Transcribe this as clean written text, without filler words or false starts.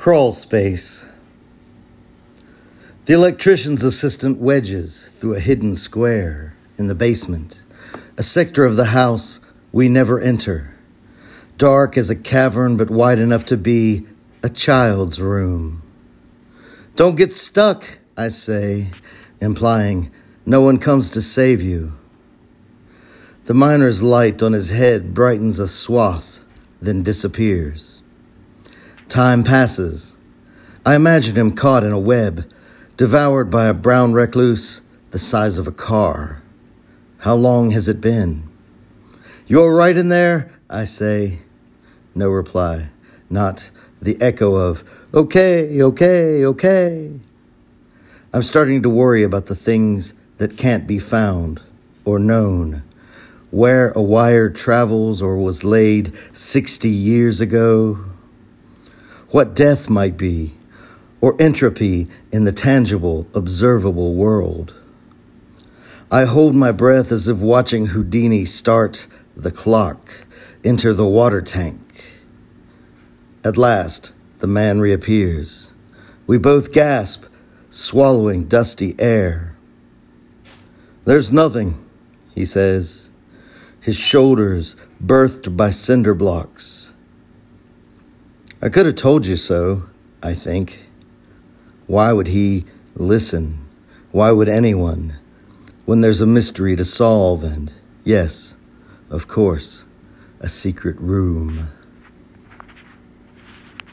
Crawl space. The electrician's assistant wedges through a hidden square in the basement, a sector of the house we never enter, dark as a cavern but wide enough to be a child's room. Don't get stuck, I say, implying no one comes to save you. The miner's light on his head brightens a swath, then disappears. Time passes. I imagine him caught in a web, devoured by a brown recluse the size of a car. How long has it been? You all right in there? I say. No reply. Not the echo of, okay, okay, okay. I'm starting to worry about the things that can't be found or known. Where a wire travels or was laid 60 years ago. What death might be, or entropy in the tangible, observable world. I hold my breath as if watching Houdini start the clock, enter the water tank. At last, the man reappears. We both gasp, swallowing dusty air. There's nothing, he says, his shoulders birthed by cinder blocks. I could have told you so, I think. Why would he listen? Why would anyone? When there's a mystery to solve and, yes, of course, a secret room.